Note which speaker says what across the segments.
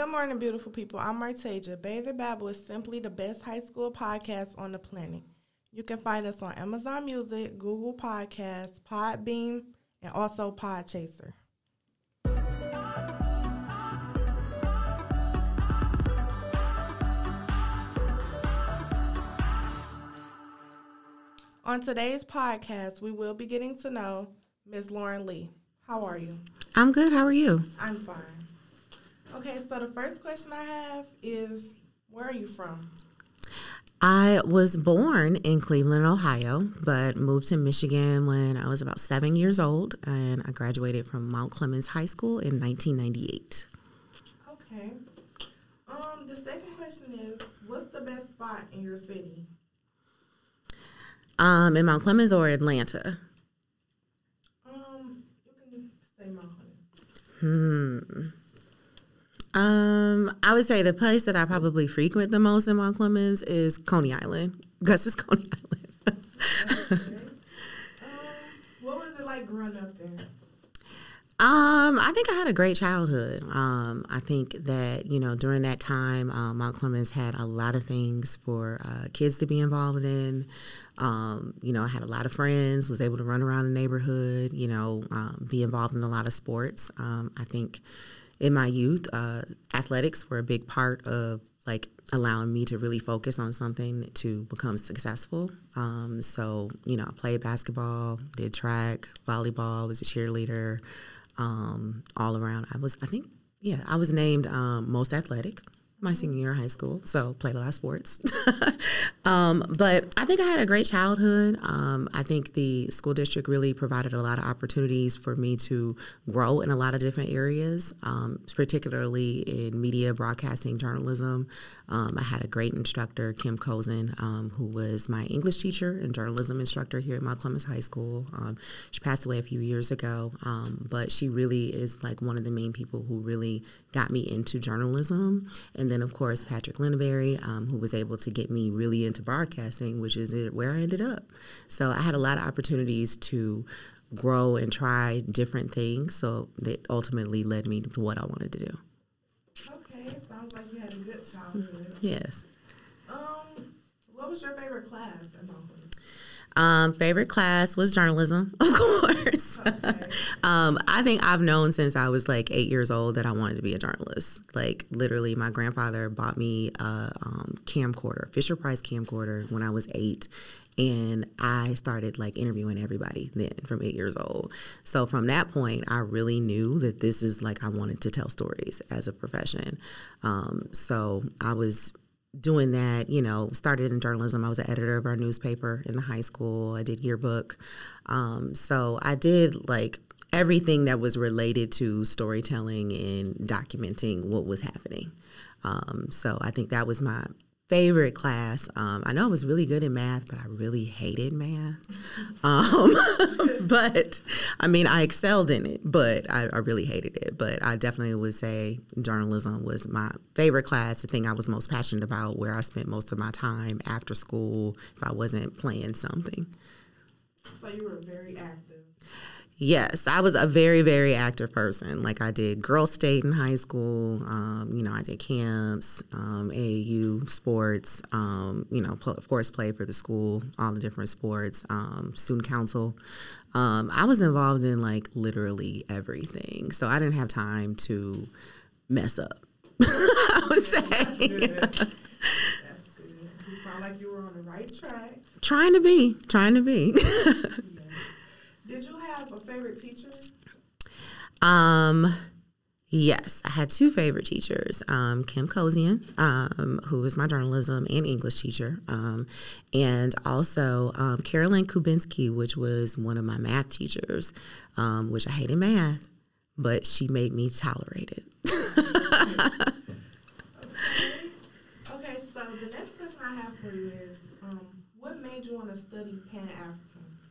Speaker 1: Good morning, beautiful people. I'm Martasia. Bathe Babble is simply the best high school podcast on the planet. You can find us on Amazon Music, Google Podcasts, Podbeam, and also Podchaser. On today's podcast, we will be getting to know Ms. Lauren Lee. How are you?
Speaker 2: I'm good. How are you?
Speaker 1: I'm fine. Okay, so the first question I have is, where are you from?
Speaker 2: I was born in Cleveland, Ohio, but moved to Michigan when I was about 7 years old, and I graduated from Mount Clemens High School in 1998.
Speaker 1: Okay. The second question is, what's the best spot in your city?
Speaker 2: In Mount Clemens or Atlanta?
Speaker 1: You can say Mount Clemens.
Speaker 2: I would say the place that I probably frequent the most in Mount Clemens is Coney Island. Gus's Coney Island.
Speaker 1: Okay. What was it like growing up there?
Speaker 2: I think I had a great childhood. I think that, during that time, Mount Clemens had a lot of things for kids to be involved in. I had a lot of friends, was able to run around the neighborhood, be involved in a lot of sports. I think in my youth, athletics were a big part of allowing me to really focus on something to become successful. So, I played basketball, did track, volleyball, was a cheerleader, all around. I was named most athletic my senior year of high school, so played a lot of sports. But I think I had a great childhood. I think the school district really provided a lot of opportunities for me to grow in a lot of different areas, particularly in media, broadcasting, journalism. I had a great instructor, Kim Cozen, who was my English teacher and journalism instructor here at Mount Clemens High School. She passed away a few years ago, but she really is one of the main people who really got me into journalism. And then, of course, Patrick Lindenberry, who was able to get me really into broadcasting, which is where I ended up. So I had a lot of opportunities to grow and try different things. So that ultimately led me to what I wanted to do.
Speaker 1: Okay, sounds like you had a good childhood.
Speaker 2: Yes.
Speaker 1: What was your favorite class at Mount Clemens?
Speaker 2: Favorite class was journalism, of course.
Speaker 1: Okay.
Speaker 2: I think I've known since I was 8 years old that I wanted to be a journalist. Literally, my grandfather bought me a camcorder, Fisher-Price camcorder, when I was 8. And I started interviewing everybody then from 8 years old. So from that point, I really knew that this is I wanted to tell stories as a profession. So I was doing that, started in journalism. I was an editor of our newspaper in the high school. I did yearbook. So I did everything that was related to storytelling and documenting what was happening. So I think that was my favorite class. I know I was really good in math, but I really hated math. But I excelled in it, but I really hated it. But I definitely would say journalism was my favorite class, the thing I was most passionate about, where I spent most of my time after school if I wasn't playing something.
Speaker 1: So you were very active.
Speaker 2: Yes, I was a very, very active person. I did Girl State in high school. I did camps, AAU sports. Of course, played for the school, all the different sports. Student council. I was involved in literally everything. So I didn't have time to mess up. I would say.
Speaker 1: That's good. That's good. You sound like you were on the right track.
Speaker 2: Trying to be.
Speaker 1: Did you have a favorite teacher?
Speaker 2: Yes, I had two favorite teachers, Kim Cozian, who was my journalism and English teacher, and also Carolyn Kubinski, which was one of my math teachers, which I hated math, but she made me tolerate it.
Speaker 1: Okay, so the next question I have for you is, what made you want to study Pan-African?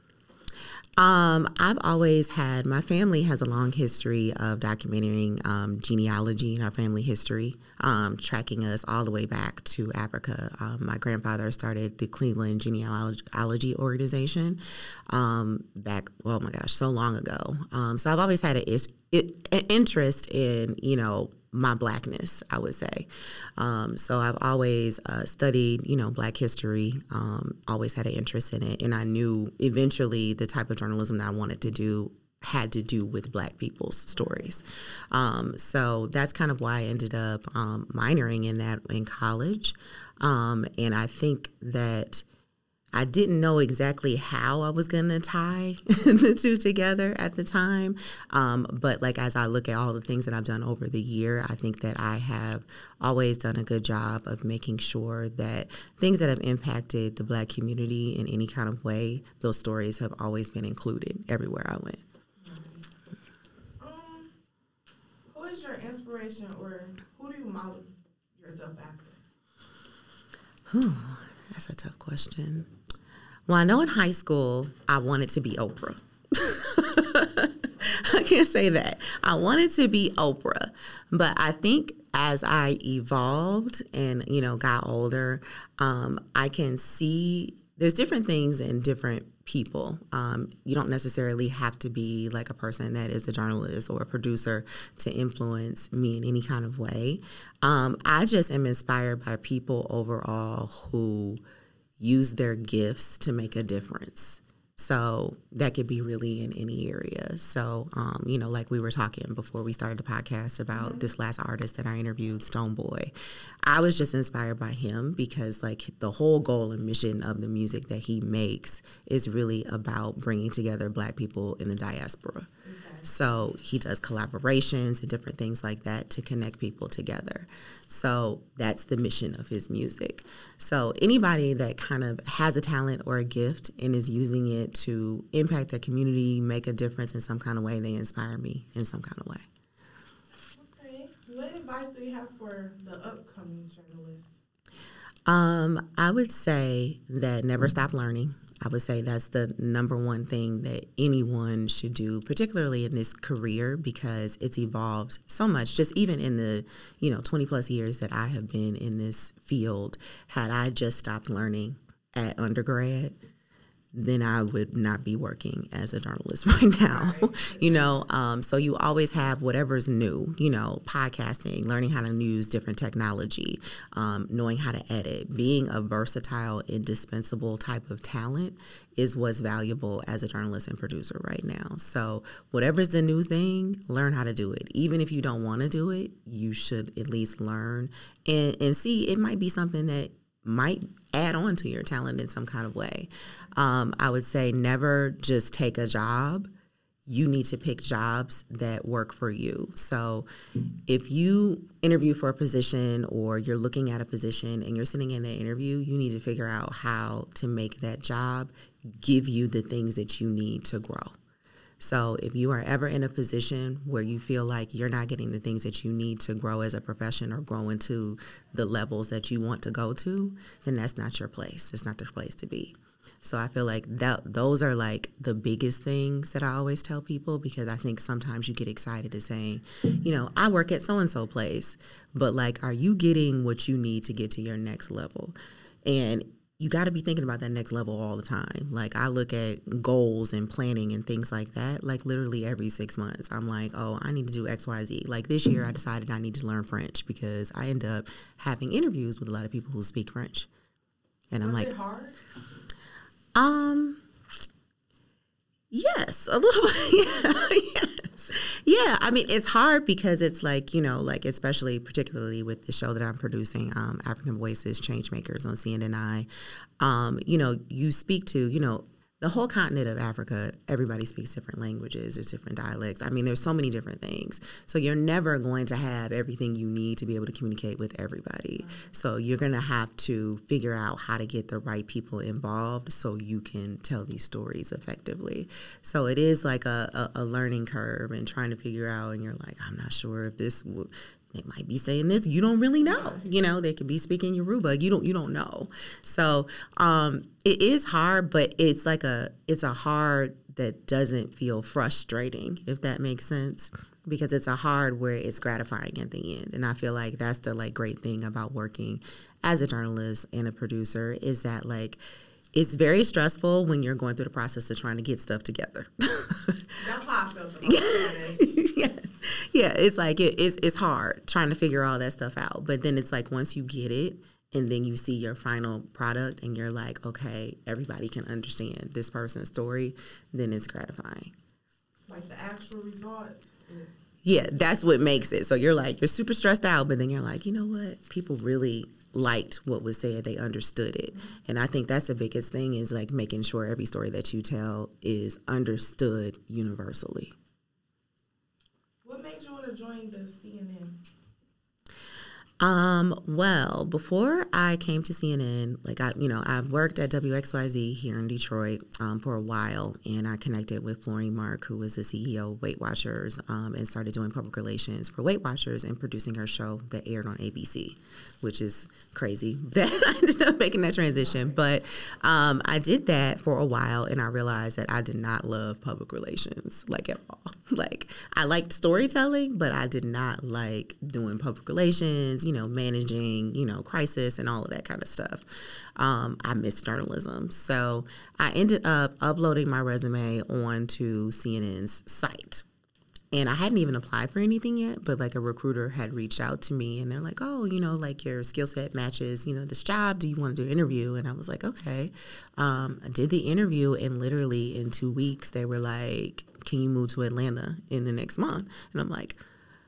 Speaker 2: I've always had, my family has a long history of documenting genealogy in our family history, tracking us all the way back to Africa. My grandfather started the Cleveland Genealogy Organization back, oh my gosh, so long ago. So I've always had an interest in, my Blackness, I would say. So I've always studied, Black history, always had an interest in it. And I knew eventually the type of journalism that I wanted to do had to do with Black people's stories. So that's kind of why I ended up minoring in that in college. And I think that I didn't know exactly how I was going to tie the two together at the time. But like as I look at all the things that I've done over the year, I think that I have always done a good job of making sure that things that have impacted the Black community in any kind of way, those stories have always been included everywhere I went.
Speaker 1: Who is your inspiration, or who do you model yourself after?
Speaker 2: That's a tough question. Well, I know in high school, I wanted to be Oprah. I can't say that. I wanted to be Oprah. But I think as I evolved and, got older, I can see there's different things in different people. You don't necessarily have to be like a person that is a journalist or a producer to influence me in any kind of way. I just am inspired by people overall who use their gifts to make a difference. So that could be really in any area. So, like we were talking before we started the podcast about this last artist that I interviewed, Stonebwoy. I was just inspired by him because, like, the whole goal and mission of the music that he makes is really about bringing together Black people in the diaspora. So he does collaborations and different things like that to connect people together. So that's the mission of his music. So anybody that kind of has a talent or a gift and is using it to impact their community, make a difference in some kind of way, they inspire me in some kind of way.
Speaker 1: Okay. What advice do you have for the upcoming journalists?
Speaker 2: I would say that never stop learning. I would say that's the number one thing that anyone should do, particularly in this career, because it's evolved so much. Just even in the 20 plus years that I have been in this field, had I just stopped learning at undergrad, then I would not be working as a journalist right now. So you always have whatever's new, podcasting, learning how to use different technology, knowing how to edit, being a versatile, indispensable type of talent is what's valuable as a journalist and producer right now. So whatever's the new thing, learn how to do it. Even if you don't want to do it, you should at least learn and see it might be something that might add on to your talent in some kind of way. I would say never just take a job. You need to pick jobs that work for you. So if you interview for a position or you're looking at a position and you're sitting in that interview, you need to figure out how to make that job give you the things that you need to grow. So if you are ever in a position where you feel like you're not getting the things that you need to grow as a profession or grow into the levels that you want to go to, then that's not your place. It's not the place to be. So I feel like those are like the biggest things that I always tell people, because I think sometimes you get excited to saying, I work at so-and-so place, but like, are you getting what you need to get to your next level? And you got to be thinking about that next level all the time. Like I look at goals and planning and things like that, like literally every 6 months. I'm like, oh, I need to do X, Y, Z. Like this year I decided I need to learn French because I end up having interviews with a lot of people who speak French. And I'm like,
Speaker 1: was it hard?
Speaker 2: Yes, a little bit. Yes. Yeah, I mean, it's hard because it's like, like especially particularly with the show that I'm producing, African Voices, Changemakers on CNNI, you speak to, the whole continent of Africa, everybody speaks different languages, there's different dialects. I mean, there's so many different things. So you're never going to have everything you need to be able to communicate with everybody. So you're going to have to figure out how to get the right people involved so you can tell these stories effectively. So it is like a learning curve and trying to figure out, and you're like, I'm not sure if this would... They might be saying this. You don't really know. They could be speaking Yoruba. You don't know. So it is hard, but it's a hard that doesn't feel frustrating, if that makes sense, because it's a hard where it's gratifying at the end. And I feel like that's the great thing about working as a journalist and a producer is that it's very stressful when you're going through the process of trying to get stuff together.
Speaker 1: That's how I felt about Spanish.
Speaker 2: Yeah, it's like it's hard trying to figure all that stuff out. But then it's like once you get it and then you see your final product and you're like, okay, everybody can understand this person's story, then it's gratifying.
Speaker 1: Like the actual result.
Speaker 2: Yeah, that's what makes it. So you're like, you're super stressed out, but then you're like, you know what? People really liked what was said. They understood it. And I think that's the biggest thing is like making sure every story that you tell is understood universally.
Speaker 1: What made you want to join the CNN?
Speaker 2: Well, before I came to CNN, like I've worked at WXYZ here in Detroit for a while, and I connected with Florine Mark, who was the CEO of Weight Watchers, and started doing public relations for Weight Watchers and producing her show that aired on ABC, which is crazy that I ended up making that transition. But I did that for a while, and I realized that I did not love public relations, like at all. Like I liked storytelling, but I did not like doing public relations, managing, crisis and all of that kind of stuff. I miss journalism. So I ended up uploading my resume onto CNN's site. And I hadn't even applied for anything yet, but like a recruiter had reached out to me and they're like, oh, like your skill set matches, this job. Do you want to do an interview? And I was like, okay. I did the interview and literally in 2 weeks they were like, can you move to Atlanta in the next month? And I'm like,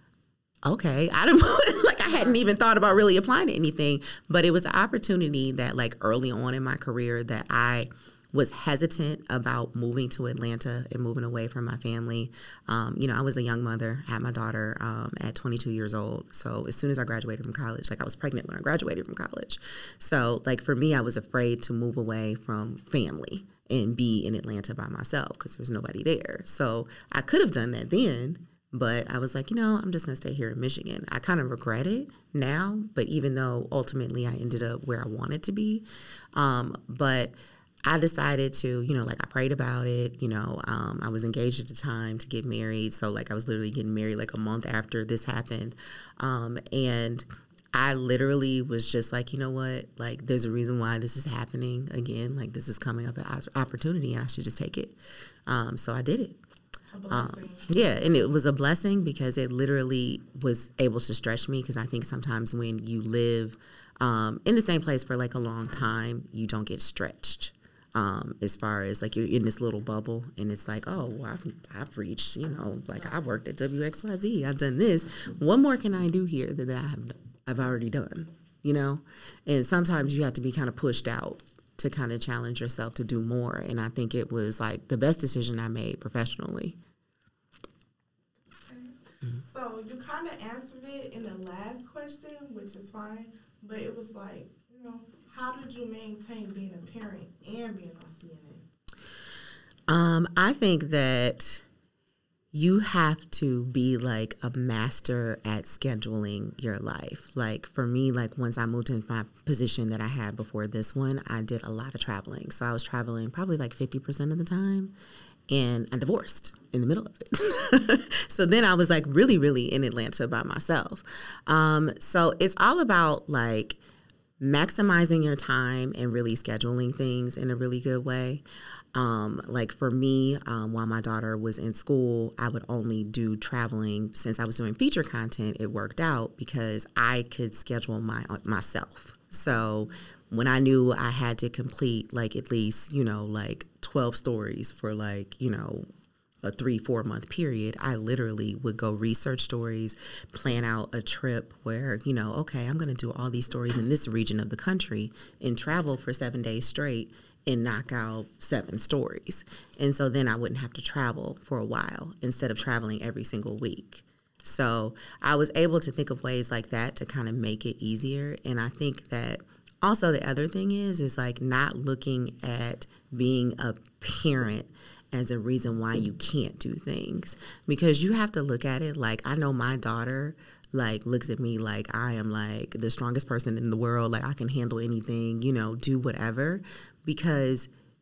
Speaker 2: okay. I hadn't even thought about really applying to anything, but it was an opportunity that like early on in my career that I was hesitant about moving to Atlanta and moving away from my family. I was a young mother, had my daughter at 22 years old. So as soon as I graduated from college, like I was pregnant when I graduated from college. So like for me, I was afraid to move away from family and be in Atlanta by myself because there was nobody there. So I could have done that then, but I was like, I'm just going to stay here in Michigan. I kind of regret it now, but even though ultimately I ended up where I wanted to be, but I decided to, I prayed about it, I was engaged at the time to get married. So like I was literally getting married like a month after this happened. And I literally was just like, you know what, like there's a reason why this is happening again. Like this is coming up as an opportunity and I should just take it. So I did it. Yeah, and it was a blessing because it literally was able to stretch me because I think sometimes when you live in the same place for like a long time, you don't get stretched. As far as like you're in this little bubble and it's like, oh, well, I've reached, like I've worked at WXYZ, I've done this. What more can I do here that I've already done, And sometimes you have to be kind of pushed out to kind of challenge yourself to do more. And I think it was like the best decision I made professionally.
Speaker 1: Okay. So you kind of answered it in the last question, which is fine, but it was like, how did you maintain being a parent and being on CNN?
Speaker 2: I think that you have to be like a master at scheduling your life. Like for me, like once I moved into my position that I had before this one, I did a lot of traveling. So I was traveling probably like 50% of the time. And I divorced in the middle of it. So then I was like really, really in Atlanta by myself. So it's all about like maximizing your time and really scheduling things in a really good way. Like for me, while my daughter was in school, I would only do traveling. Since I was doing feature content, it worked out because I could schedule myself. So when I knew I had to complete like at least, like 12 stories for like, a 3-4 month period, I literally would go research stories, plan out a trip where, okay, I'm going to do all these stories in this region of the country and travel for 7 days straight and knock out 7 stories. And so then I wouldn't have to travel for a while instead of traveling every single week. So I was able to think of ways like that to kind of make it easier. And I think that also the other thing is like not looking at being a parent as a reason why you can't do things, because you have to look at it like, I know my daughter like looks at me like I am like the strongest person in the world, like I can handle anything, do whatever, because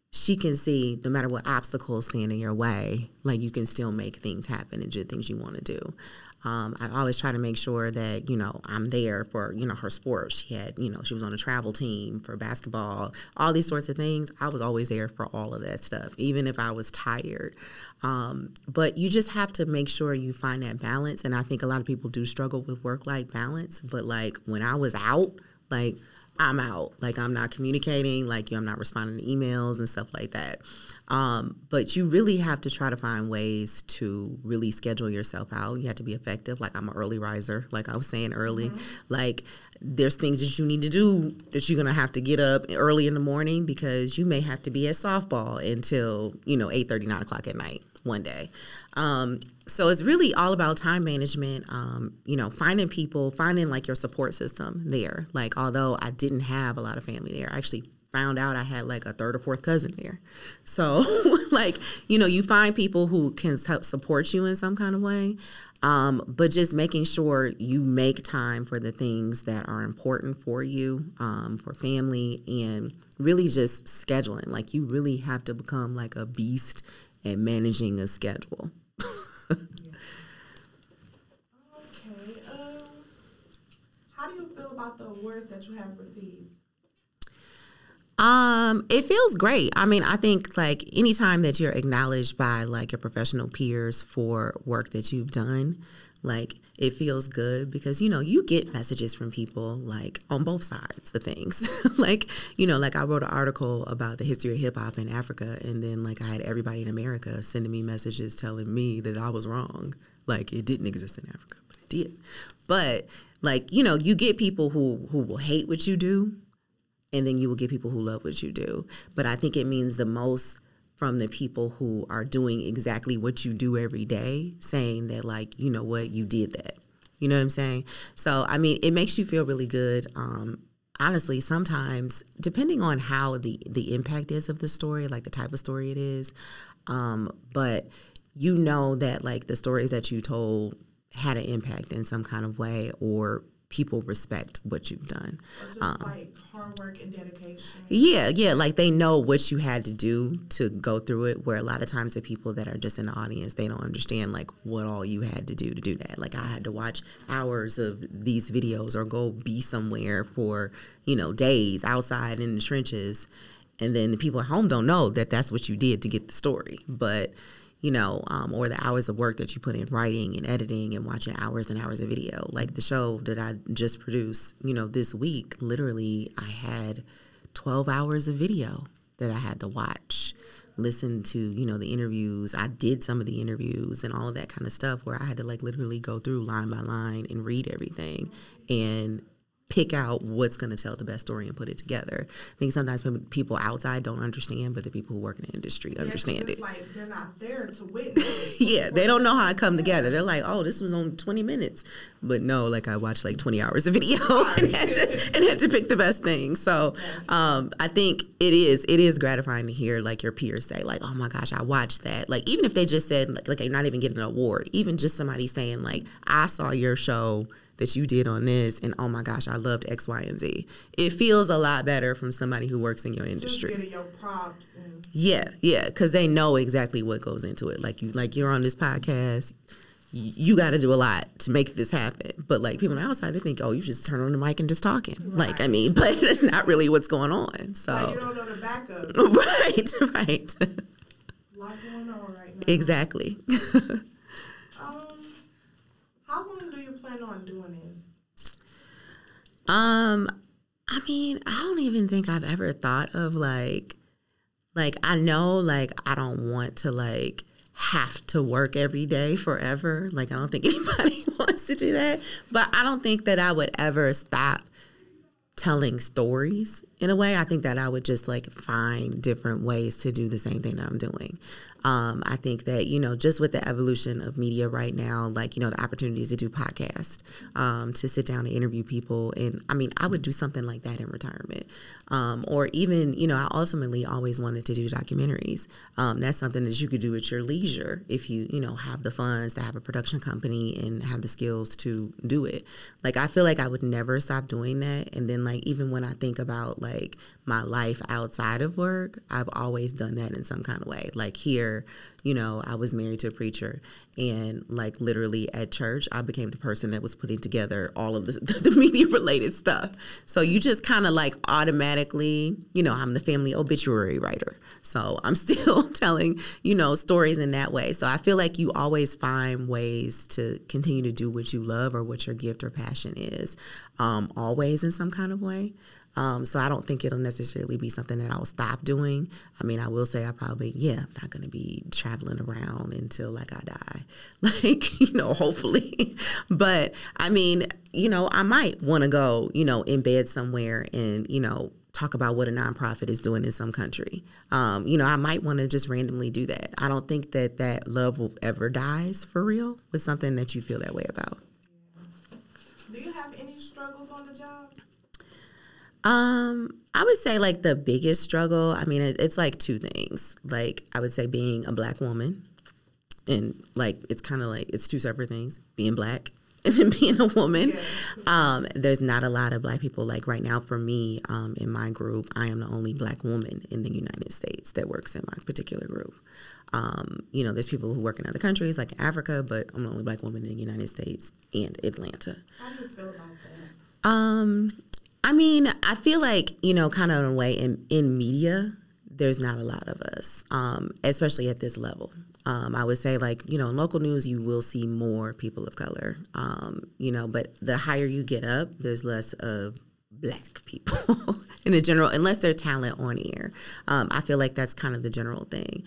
Speaker 2: she can see no matter what obstacles stand in your way, like you can still make things happen and do things you want to do. I always try to make sure that, I'm there for, her sports. She had, she was on a travel team for basketball, all these sorts of things. I was always there for all of that stuff, even if I was tired. But you just have to make sure you find that balance. And I think a lot of people do struggle with work-life balance. But, like, when I was out, like, I'm out. Like, I'm not communicating. Like, I'm not responding to emails and stuff like that. But you really have to try to find ways to really schedule yourself out. You have to be effective. Like, I'm an early riser, like I was saying early. Mm-hmm. Like, there's things that you need to do that you're going to have to get up early in the morning because you may have to be at softball until, 8:30, 9 o'clock at night one day. So it's really all about time management, finding people, finding like your support system there. Like, although I didn't have a lot of family there, I actually found out I had like a third or fourth cousin there. So like, you find people who can support you in some kind of way. But just making sure you make time for the things that are important for you, for family, and really just scheduling. Like, you really have to become like a beast at managing a schedule.
Speaker 1: Okay. How do you feel about the awards that you have received?
Speaker 2: It feels great. I mean, I think like anytime that you're acknowledged by like your professional peers for work that you've done, like it feels good because, you get messages from people like on both sides of things. like I wrote an article about the history of hip hop in Africa, and then like I had everybody in America sending me messages telling me that I was wrong. Like, it didn't exist in Africa, but it did. But like, you get people who will hate what you do. And then you will get people who love what you do. But I think it means the most from the people who are doing exactly what you do every day, saying that, like, you know what, you did that. You know what I'm saying? So, I mean, it makes you feel really good. Honestly, sometimes, depending on how the impact is of the story, like the type of story it is, but that, like, the stories that you told had an impact in some kind of way, or people respect what you've done.
Speaker 1: Or just like hard work and dedication.
Speaker 2: Yeah, like they know what you had to do to go through it, where a lot of times the people that are just in the audience, they don't understand like what all you had to do that. Like, I had to watch hours of these videos or go be somewhere for, days outside in the trenches. And then the people at home don't know that that's what you did to get the story. But or the hours of work that you put in writing and editing and watching hours and hours of video. Like the show that I just produced, this week, literally I had 12 hours of video that I had to watch, listen to, the interviews. I did some of the interviews and all of that kind of stuff where I had to like literally go through line by line and read everything and pick out what's going to tell the best story and put it together. I think sometimes people outside don't understand, but the people who work in the industry understand it.
Speaker 1: Like they're not there to witness it.
Speaker 2: Yeah, they don't know how it come together. They're like, oh, this was on 20 minutes. But no, like I watched like 20 hours of video and had to pick the best thing. So I think it is gratifying to hear like your peers say like, oh my gosh, I watched that. Like, even if they just said like you're not even getting an award, even just somebody saying like, I saw your show that you did on this, and oh my gosh, I loved X, Y, and Z. It feels a lot better from somebody who works in your industry.
Speaker 1: Just getting your props. And
Speaker 2: yeah, because they know exactly what goes into it. Like you're on this podcast, you got to do a lot to make this happen. But like people on the outside, they think, oh, you just turn on the mic and just talking. Right. Like, I mean, but that's not really what's going on. So
Speaker 1: like you don't know the backup.
Speaker 2: Right.
Speaker 1: A lot going on right now.
Speaker 2: Exactly.
Speaker 1: How long do you plan on doing this?
Speaker 2: I mean, I don't even think I've ever thought of like I know like I don't want to like have to work every day forever. Like, I don't think anybody wants to do that. But I don't think that I would ever stop telling stories in a way. I think that I would just like find different ways to do the same thing that I'm doing. I think that, just with the evolution of media right now, like, the opportunities to do podcasts, to sit down and interview people. And I mean, I would do something like that in retirement. Or even, I ultimately always wanted to do documentaries. That's something that you could do at your leisure if you, have the funds to have a production company and have the skills to do it. Like, I feel like I would never stop doing that. And then, like, even when I think about, like, my life outside of work, I've always done that in some kind of way. Like here, I was married to a preacher, and like literally at church, I became the person that was putting together all of the media related stuff. So you just kind of like automatically, I'm the family obituary writer. So I'm still telling, stories in that way. So I feel like you always find ways to continue to do what you love or what your gift or passion is, always in some kind of way. So I don't think it'll necessarily be something that I'll stop doing. I mean, I will say I'm not going to be traveling around until like I die, like, hopefully. But I mean, I might want to go, in bed somewhere and, talk about what a nonprofit is doing in some country. I might want to just randomly do that. I don't think that love will ever dies for real with something that you feel that way about.
Speaker 1: Do you have any struggles on the job?
Speaker 2: I would say like the biggest struggle, I mean, it's like two things. Like I would say being a Black woman, and like it's kind of like it's two separate things, being Black and then being a woman. Yeah. There's not a lot of Black people. Like right now for me, in my group, I am the only Black woman in the United States that works in my particular group. There's people who work in other countries like Africa, but I'm the only Black woman in the United States and Atlanta.
Speaker 1: How do you feel about that?
Speaker 2: I mean, I feel like, kind of in a way in media, there's not a lot of us, especially at this level. I would say like, in local news, you will see more people of color, but the higher you get up, there's less of Black people in the general, unless they're talent on air. I feel like that's kind of the general thing.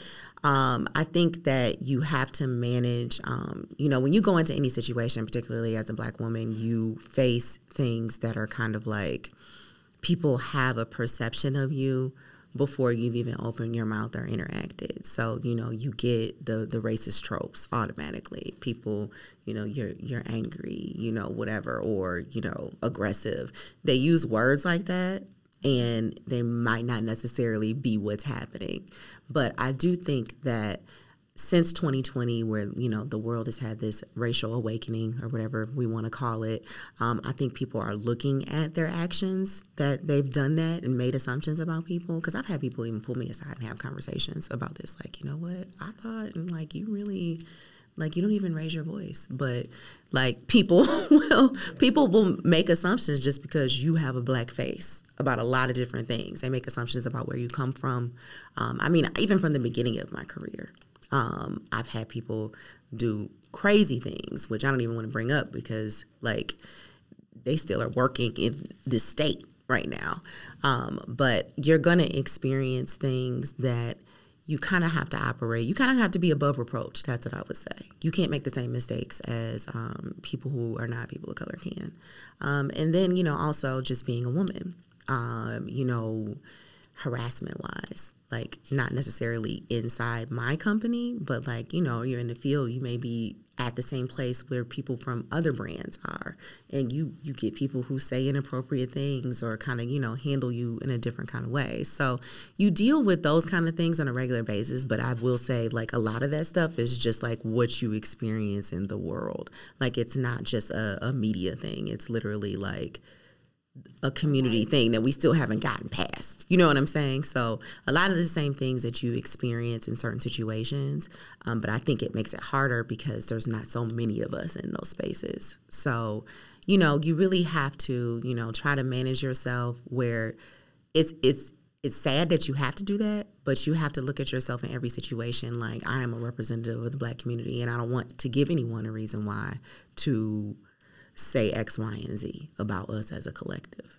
Speaker 2: I think that you have to manage, when you go into any situation, particularly as a Black woman, you face things that are kind of like people have a perception of you before you've even opened your mouth or interacted. So, you get the racist tropes automatically. People, you're angry, whatever, or, aggressive. They use words like that, and they might not necessarily be what's happening. But I do think that since 2020, where, the world has had this racial awakening or whatever we want to call it, I think people are looking at their actions, that they've done that and made assumptions about people. Because I've had people even pull me aside and have conversations about this. Like, you know what? I thought, and like, you really, like, you don't even raise your voice. But like people will make assumptions just because you have a Black face about a lot of different things. They make assumptions about where you come from. I mean, even from the beginning of my career. I've had people do crazy things, which I don't even want to bring up because, like, they still are working in this state right now. But you're going to experience things that you kind of have to operate. You kind of have to be above reproach. That's what I would say. You can't make the same mistakes as people who are not people of color can. And then, also just being a woman, harassment-wise. Like, not necessarily inside my company, but like, you're in the field, you may be at the same place where people from other brands are, and you get people who say inappropriate things or kind of, handle you in a different kind of way. So you deal with those kind of things on a regular basis, but I will say, like, a lot of that stuff is just like what you experience in the world. Like, it's not just a media thing. It's literally like a community thing that we still haven't gotten past. You know what I'm saying? So a lot of the same things that you experience in certain situations, but I think it makes it harder because there's not so many of us in those spaces. So, you really have to, try to manage yourself where it's sad that you have to do that, but you have to look at yourself in every situation like, I am a representative of the Black community, and I don't want to give anyone a reason why to say X, Y, and Z about us as a collective,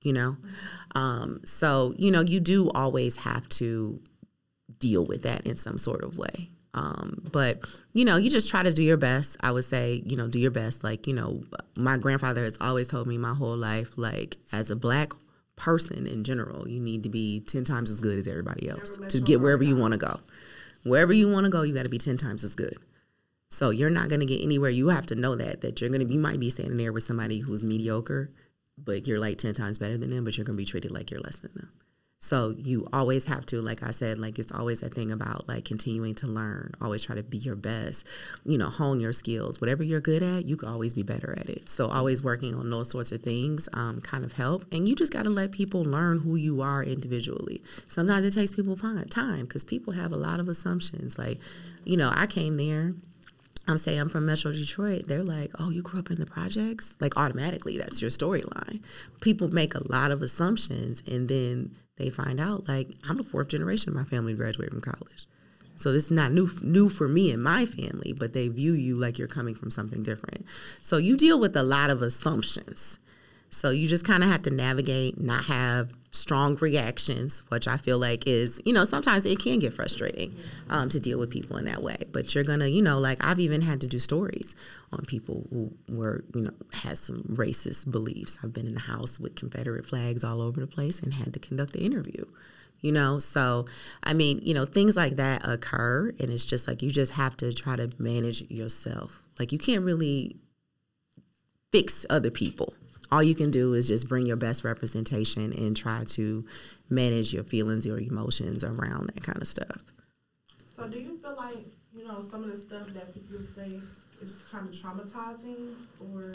Speaker 2: So, you do always have to deal with that in some sort of way. But, you just try to do your best. I would say, do your best. Like, my grandfather has always told me my whole life, like, as a Black person in general, you need to be 10 times as good as everybody else to get wherever you want to go. Wherever you want to go, you got to be 10 times as good. So you're not going to get anywhere. You have to know that you might be standing there with somebody who's mediocre, but you're like 10 times better than them, but you're going to be treated like you're less than them. So you always have to, like I said, like it's always a thing about like continuing to learn, always try to be your best, hone your skills. Whatever you're good at, you can always be better at it. So always working on those sorts of things kind of help. And you just got to let people learn who you are individually. Sometimes it takes people time because people have a lot of assumptions. Like, I came there. I'm from Metro Detroit. They're like, oh, you grew up in the projects? Like automatically, that's your storyline. People make a lot of assumptions and then they find out, like, I'm the 4th generation of my family graduated from college. So this is not new for me and my family, but they view you like you're coming from something different. So you deal with a lot of assumptions. So you just kind of have to navigate, not have strong reactions, which I feel like is, sometimes it can get frustrating to deal with people in that way. But you're going to, like I've even had to do stories on people who were, had some racist beliefs. I've been in the house with Confederate flags all over the place and had to conduct an interview. So, I mean, things like that occur. And it's just like you just have to try to manage yourself. Like you can't really fix other people. All you can do is just bring your best representation and try to manage your feelings, your emotions around that kind of stuff.
Speaker 1: So do you feel like, some of the stuff that people say is kind of traumatizing or?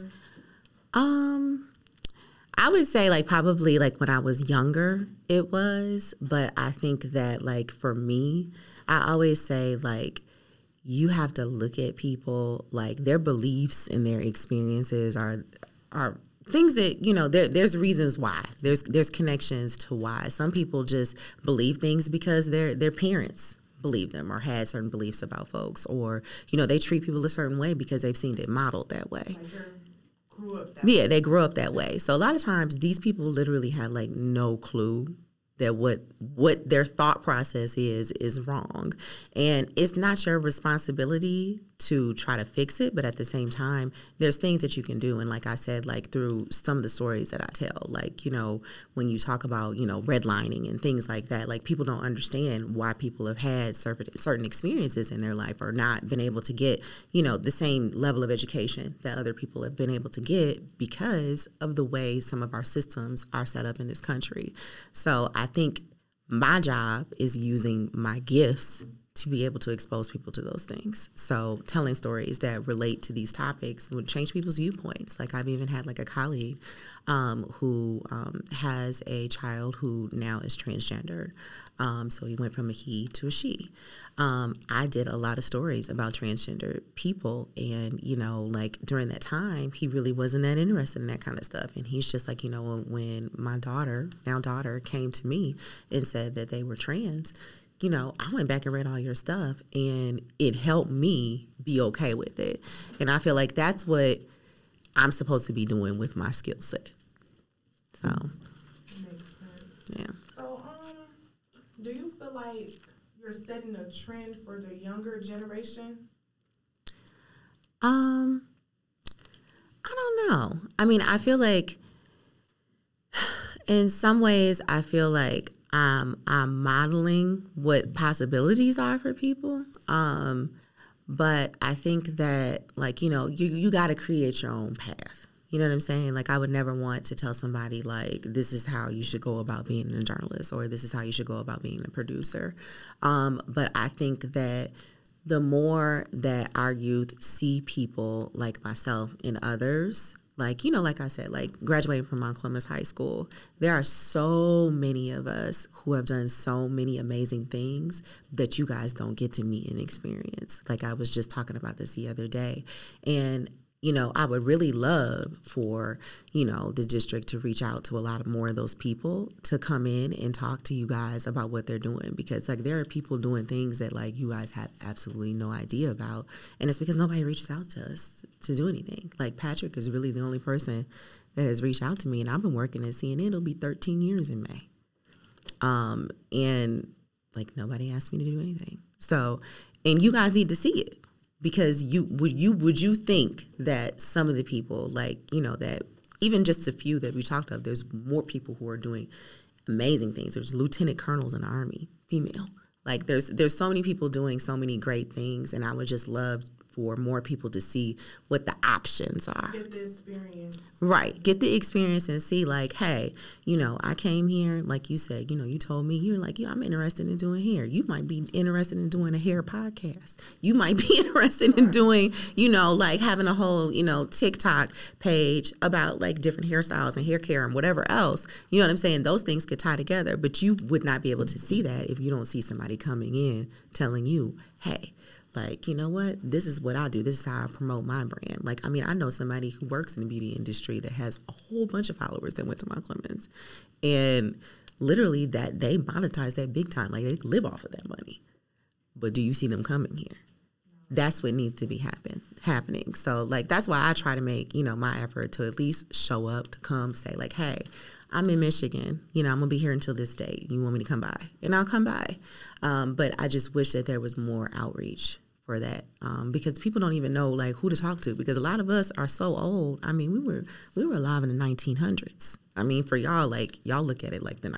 Speaker 2: I would say like probably like when I was younger it was, but I think that like for me, I always say like you have to look at people like their beliefs and their experiences are things that, there's reasons why. There's connections to why. Some people just believe things because their parents believe them or had certain beliefs about folks, or, they treat people a certain way because they've seen it modeled that way.
Speaker 1: Like grew up that way.
Speaker 2: Yeah, they grew up that way. So a lot of times these people literally have like no clue that what their thought process is wrong. And it's not your responsibility to try to fix it, but at the same time, there's things that you can do. And like I said, like through some of the stories that I tell, like, when you talk about, redlining and things like that, like people don't understand why people have had certain experiences in their life or not been able to get, the same level of education that other people have been able to get because of the way some of our systems are set up in this country. So I think my job is using my gifts to be able to expose people to those things. So telling stories that relate to these topics would change people's viewpoints. Like I've even had like a colleague who has a child who now is transgendered. So he went from a he to a she. I did a lot of stories about transgender people and, like during that time, he really wasn't that interested in that kind of stuff. And he's just like, when my daughter came to me and said that they were trans, I went back and read all your stuff and it helped me be okay with it. And I feel like that's what I'm supposed to be doing with my skill set. So, yeah.
Speaker 1: So, do you feel like you're setting a trend for the younger generation?
Speaker 2: I don't know. I mean, I feel like in some ways, I feel like I'm modeling what possibilities are for people. But I think that, like, you got to create your own path. You know what I'm saying? Like, I would never want to tell somebody, like, this is how you should go about being a journalist or this is how you should go about being a producer. But I think that the more that our youth see people like myself and others, like, like I said, like graduating from Mount Clemens High School, there are so many of us who have done so many amazing things that you guys don't get to meet and experience. Like I was just talking about this the other day. And I would really love for, the district to reach out to a lot of more of those people to come in and talk to you guys about what they're doing. Because, like, there are people doing things that, like, you guys have absolutely no idea about. And it's because nobody reaches out to us to do anything. Like, Patrick is really the only person that has reached out to me. And I've been working at CNN. It'll be 13 years in May. And, like, nobody asked me to do anything. So, and you guys need to see it. Because would you think that some of the people, like, that even just a few that we talked of, there's more people who are doing amazing things. There's lieutenant colonels in the Army, female, Like there's so many people doing so many great things, and I would just love for more people to see what the options are.
Speaker 1: Get the experience.
Speaker 2: Right. Get the experience and see, like, hey, you know, I came here, like you said, you know, you told me, you're like, yeah, I'm interested in doing hair. You might be interested in doing a hair podcast. You might be interested in doing, you know, like having a whole, you know, TikTok page about like different hairstyles and hair care and whatever else. You know what I'm saying? Those things could tie together, but you would not be able to see that if you don't see somebody coming in telling you, hey, like, you know what, this is what I do. This is how I promote my brand. Like, I mean, I know somebody who works in the beauty industry that has a whole bunch of followers that went to Mount Clemens. And literally that they monetize that big time. Like, they live off of that money. But do you see them coming here? That's what needs to be happening. So, like, that's why I try to make, you know, my effort to at least show up, to come say, like, hey, I'm in Michigan. You know, I'm going to be here until this date. You want me to come by? And I'll come by. But I just wish that there was more outreach for that, because people don't even know like who to talk to, because a lot of us are so old. I mean, we were alive in the 1900s. I mean, for y'all, like, y'all look at it like the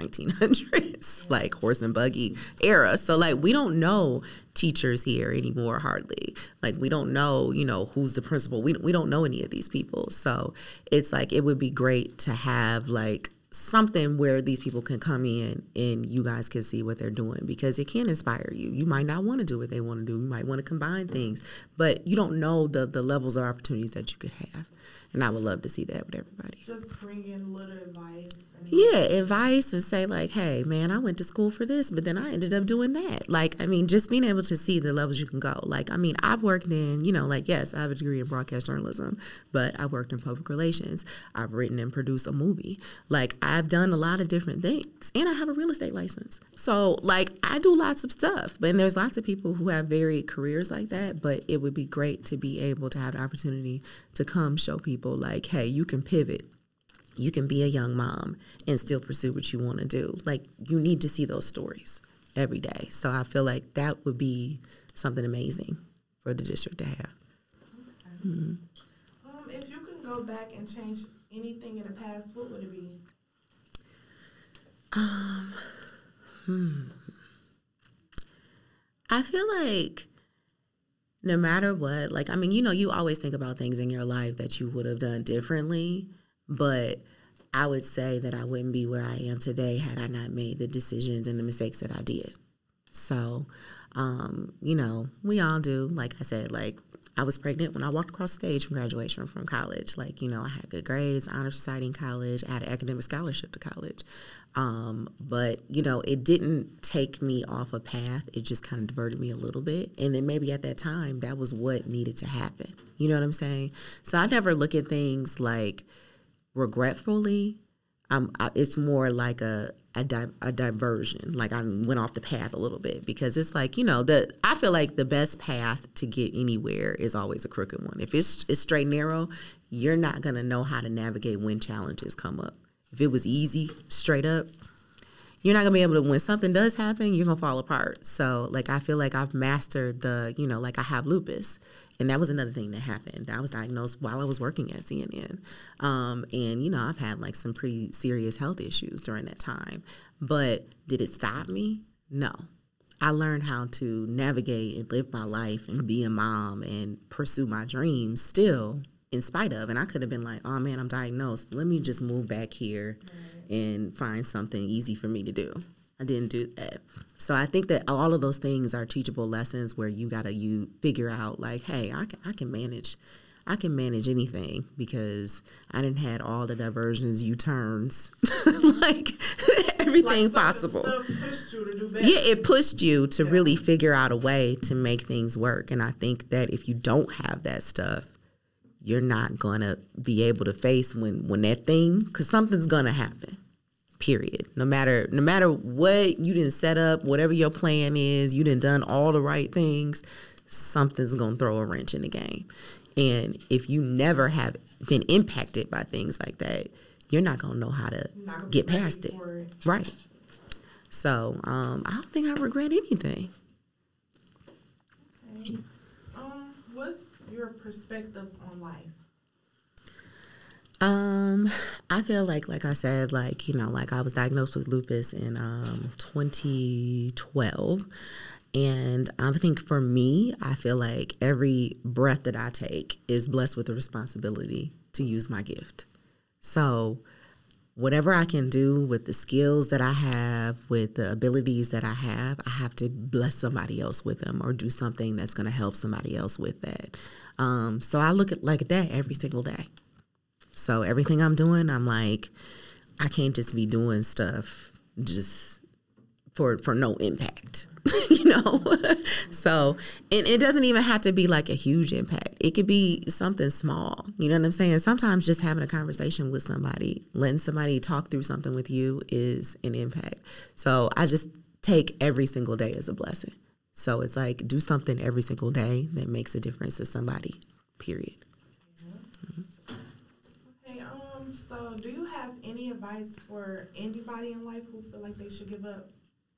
Speaker 2: 1900s, like horse and buggy era. So like, we don't know teachers here anymore hardly. Like, we don't know, you know, who's the principal. We don't know any of these people. So it's like, it would be great to have like something where these people can come in and you guys can see what they're doing, because it can inspire you. You might not want to do what they want to do. You might want to combine things, but you don't know the levels of opportunities that you could have. And I would love to see that with everybody.
Speaker 1: Just bring in little advice.
Speaker 2: Yeah, advice, and say like, hey, man, I went to school for this, but then I ended up doing that. Like, I mean, just being able to see the levels you can go. Like, I mean, I've worked in, you know, like, yes, I have a degree in broadcast journalism, but I worked in public relations. I've written and produced a movie. Like, I've done a lot of different things, and I have a real estate license. So, like, I do lots of stuff. And there's lots of people who have varied careers like that, but it would be great to be able to have the opportunity to come show people, like, hey, you can pivot. You can be a young mom and still pursue what you want to do. Like, you need to see those stories every day. So I feel like that would be something amazing for the district to have.
Speaker 1: Okay. Mm-hmm. If you can go back and change anything in the past, what would it be?
Speaker 2: I feel like no matter what, like, I mean, you know, you always think about things in your life that you would have done differently. But I would say that I wouldn't be where I am today had I not made the decisions and the mistakes that I did. So, you know, we all do. Like I said, like, I was pregnant when I walked across the stage from graduation from college. Like, you know, I had good grades, honor society in college. I had an academic scholarship to college. But, you know, it didn't take me off a path. It just kind of diverted me a little bit. And then maybe at that time, that was what needed to happen. You know what I'm saying? So I never look at things like regretfully. It's more like a diversion. Like, I went off the path a little bit, because it's like, you know, I feel like the best path to get anywhere is always a crooked one. If it's straight and narrow, you're not going to know how to navigate when challenges come up. If it was easy, straight up, you're not going to be able to, when something does happen, you're going to fall apart. So, like, I feel like I've mastered you know, like, I have lupus. And that was another thing that happened. I was diagnosed while I was working at CNN. And, you know, I've had, like, some pretty serious health issues during that time. But did it stop me? No. I learned how to navigate and live my life and be a mom and pursue my dreams still, in spite of. And I could have been like, oh, man, I'm diagnosed. Let me just move back here and find something easy for me to do. I didn't do that. So I think that all of those things are teachable lessons where you figure out, like, hey, I can manage anything, because I didn't had all the diversions, U-turns, like everything like possible.
Speaker 1: Pushed you to do better.
Speaker 2: Yeah, it pushed you to really figure out a way to make things work. And I think that if you don't have that stuff, you're not going to be able to face when that thing, because something's going to happen. Period. No matter what you didn't set up, whatever your plan is, you done all the right things, something's going to throw a wrench in the game. And if you never have been impacted by things like that, you're not going to know how to get past it. Right. So I don't think I regret anything.
Speaker 1: Okay. What's your perspective on life?
Speaker 2: I feel like I said, like, like I was diagnosed with lupus in 2012. And I think for me, I feel like every breath that I take is blessed with the responsibility to use my gift. So whatever I can do with the skills that I have, with the abilities that I have to bless somebody else with them or do something that's going to help somebody else with that. So I look at like that every single day. So everything I'm doing, I'm like, I can't just be doing stuff just for no impact, So, and it doesn't even have to be like a huge impact. It could be something small. You know what I'm saying? Sometimes just having a conversation with somebody, letting somebody talk through something with you is an impact. So I just take every single day as a blessing. So it's like, do something every single day that makes a difference to somebody, period.
Speaker 1: So do you have any advice for anybody in life who feel like they should give up?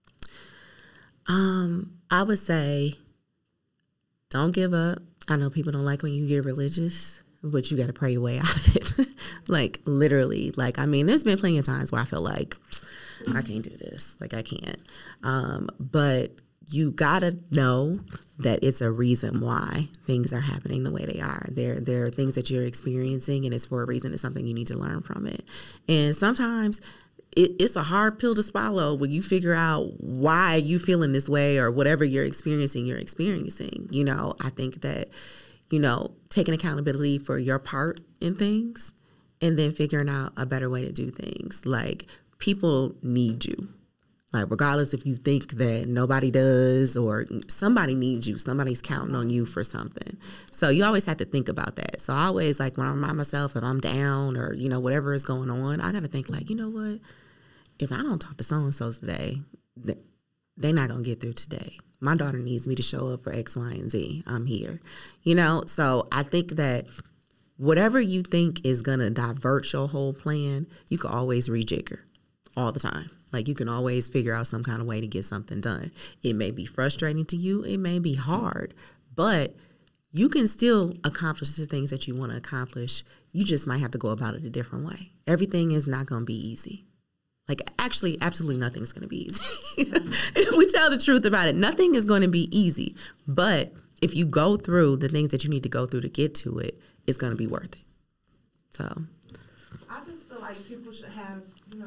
Speaker 2: I would say don't give up. I know people don't like when you get religious, but you got to pray your way out of it. Like, literally. Like, I mean, there's been plenty of times where I feel like I can't do this. Like, I can't. But you got to know that it's a reason why things are happening the way they are. There are things that you're experiencing, and it's for a reason. It's something you need to learn from it. And sometimes it's a hard pill to swallow when you figure out why you feeling this way or whatever you're experiencing. I think that, taking accountability for your part in things and then figuring out a better way to do things. Like, people need you. Like, regardless if you think that nobody does or somebody needs you, somebody's counting on you for something. So you always have to think about that. So I always, like, when I remind myself if I'm down or, whatever is going on, I got to think, like, you know what? If I don't talk to so-and-so today, they're not going to get through today. My daughter needs me to show up for X, Y, and Z. I'm here. So I think that whatever you think is going to divert your whole plan, you can always rejigger all the time. Like, you can always figure out some kind of way to get something done. It may be frustrating to you. It may be hard. But you can still accomplish the things that you want to accomplish. You just might have to go about it a different way. Everything is not going to be easy. Like, actually, absolutely nothing's going to be easy. If we tell the truth about it, nothing is going to be easy. But if you go through the things that you need to go through to get to it, it's going to be worth it. So
Speaker 1: I just feel like people should have,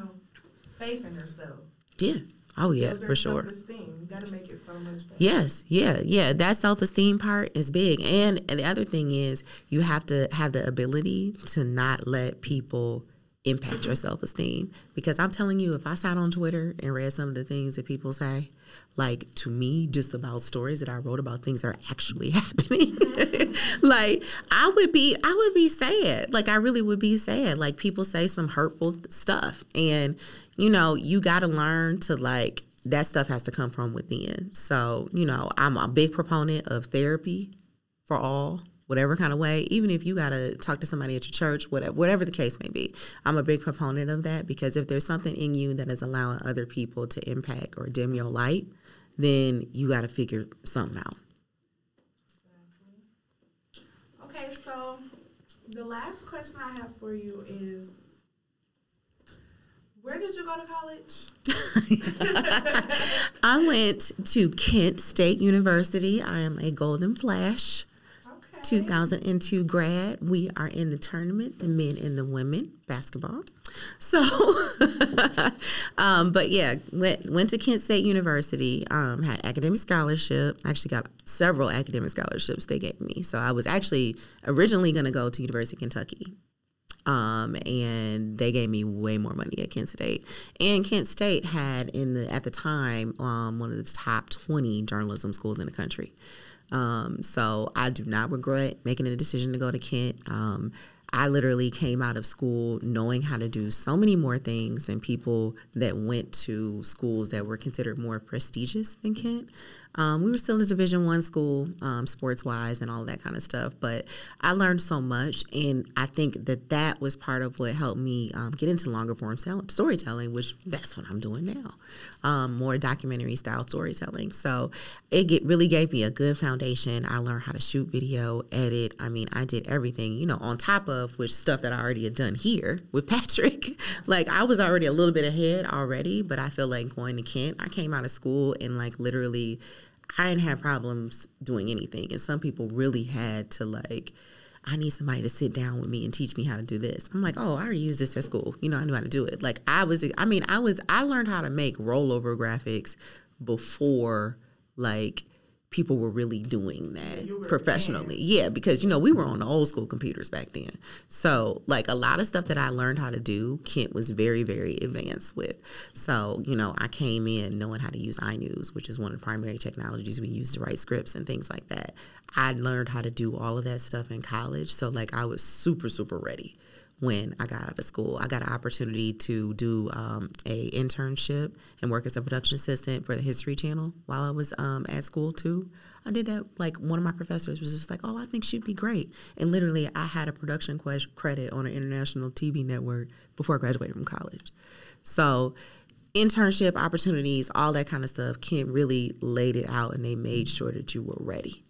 Speaker 1: faith in themselves.
Speaker 2: Yeah. Oh, yeah, for sure.
Speaker 1: Self-esteem. You got to make it so much better.
Speaker 2: Yes. Yeah. That self-esteem part is big. And the other thing is you have to have the ability to not let people impact your self-esteem. Because I'm telling you, if I sat on Twitter and read some of the things that people say, like, to me, just about stories that I wrote about things that are actually happening, like, I would be sad. Like, I really would be sad. Like, people say some hurtful stuff. And, you got to learn to, like, that stuff has to come from within. So, I'm a big proponent of therapy for all, whatever kind of way, even if you got to talk to somebody at your church, whatever the case may be. I'm a big proponent of that, because if there's something in you that is allowing other people to impact or dim your light, then you got to figure something out.
Speaker 1: Exactly. Okay, so the last question I have for you is, where did you go to college?
Speaker 2: I went to Kent State University. I am a Golden Flash. 2002 grad. We are in the tournament, the men and the women basketball. So, but yeah, went to Kent State University, had academic scholarship. Actually got several academic scholarships they gave me. So I was actually originally going to go to University of Kentucky. And they gave me way more money at Kent State. And Kent State had at the time, one of the top 20 journalism schools in the country. So I do not regret making a decision to go to Kent. I literally came out of school knowing how to do so many more things than people that went to schools that were considered more prestigious than Kent. We were still a Division I school, sports-wise and all of that kind of stuff. But I learned so much, and I think that was part of what helped me get into longer-form storytelling, which that's what I'm doing now, more documentary-style storytelling. So it really gave me a good foundation. I learned how to shoot video, edit. I mean, I did everything, on top of which stuff that I already had done here with Patrick. Like, I was already a little bit ahead already, but I feel like going to Kent, I came out of school and, like, literally, I didn't have problems doing anything. And some people really had to, like, I need somebody to sit down with me and teach me how to do this. I'm like, oh, I already used this at school. I knew how to do it. Like, I learned how to make rollover graphics before, like, people were really doing that professionally. Yeah, because, we were on the old school computers back then. So, like, a lot of stuff that I learned how to do, Kent was very, very advanced with. So, I came in knowing how to use iNews, which is one of the primary technologies we use to write scripts and things like that. I learned how to do all of that stuff in college. So, like, I was super, super ready when I got out of school. I got an opportunity to do a internship and work as a production assistant for the History Channel while I was at school too. I did that, like, one of my professors was just like, oh, I think she'd be great. And literally I had a production credit on an international TV network before I graduated from college. So internship opportunities, all that kind of stuff, Kent really laid it out and they made sure that you were ready.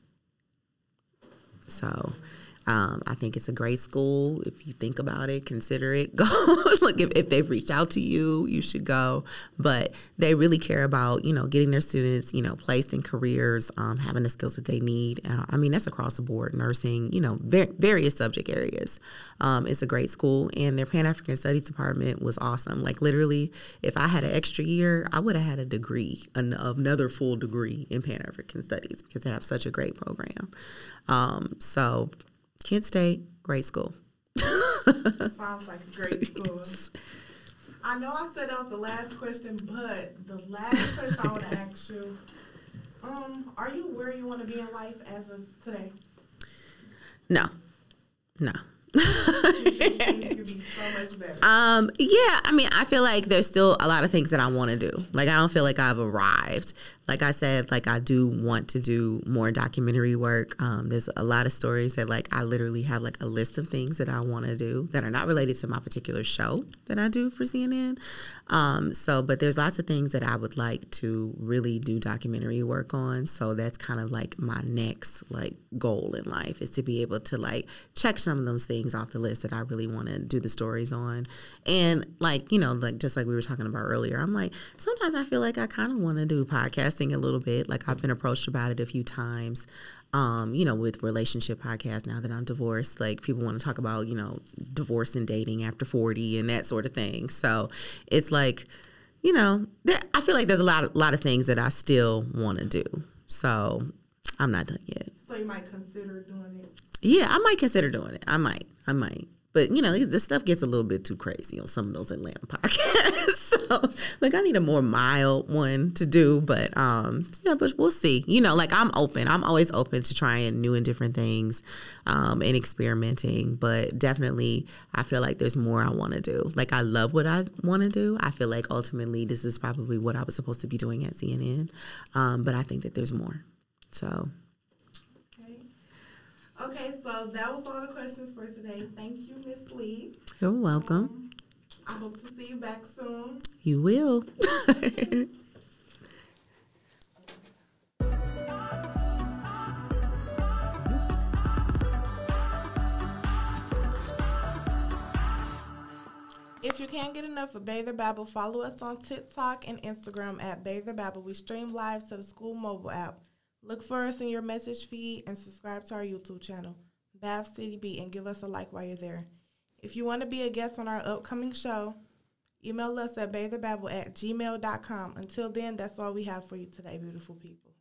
Speaker 2: So I think it's a great school. If you think about it, consider it. Go. Look, if they've reached out to you, you should go. But they really care about, getting their students, placed in careers, having the skills that they need. That's across the board, nursing, various subject areas. It's a great school, and their Pan-African Studies department was awesome. Like, literally, if I had an extra year, I would have had a degree, another full degree in Pan-African Studies because they have such a great program. So Kent State, great school.
Speaker 1: Sounds like a great school. I know I said that was the last question, but the last question I want to ask you, are you where you want to be in life as of today?
Speaker 2: No.
Speaker 1: Things could be so much better.
Speaker 2: I feel like there's still a lot of things that I want to do. Like, I don't feel like I've arrived. Like I said, like, I do want to do more documentary work. There's a lot of stories that, like, I literally have, like, a list of things that I want to do that are not related to my particular show that I do for CNN. But there's lots of things that I would like to really do documentary work on. So that's kind of like my next, like, goal in life is to be able to, like, check some of those things off the list that I really want to do the stories on. And, like, like, just like we were talking about earlier, I'm like, sometimes I feel like I kind of want to do podcasting a little bit. Like, I've been approached about it a few times, with relationship podcasts now that I'm divorced. Like, people want to talk about, divorce and dating after 40 and that sort of thing. So it's like, I feel like there's a lot of things that I still want to do. So I'm not done yet.
Speaker 1: So you might consider doing it?
Speaker 2: Yeah, I might consider doing it. I might. But, this stuff gets a little bit too crazy on some of those Atlanta podcasts. So, like, I need a more mild one to do. But, but we'll see. Like, I'm open. I'm always open to trying new and different things and experimenting. But definitely, I feel like there's more I want to do. Like, I love what I want to do. I feel like ultimately this is probably what I was supposed to be doing at CNN. But I think that there's more. So...
Speaker 1: Okay, so that was all the questions for today. Thank you, Miss Lee.
Speaker 2: You're welcome.
Speaker 1: I hope to see you back soon.
Speaker 2: You will.
Speaker 1: If you can't get enough of Bathe or Babble, follow us on TikTok and Instagram at Bathe or Babble. We stream live to the school mobile app. Look for us in your message feed and subscribe to our YouTube channel, Bath City Beat, and give us a like while you're there. If you want to be a guest on our upcoming show, email us at batheorbabble@gmail.com. Until then, that's all we have for you today, beautiful people.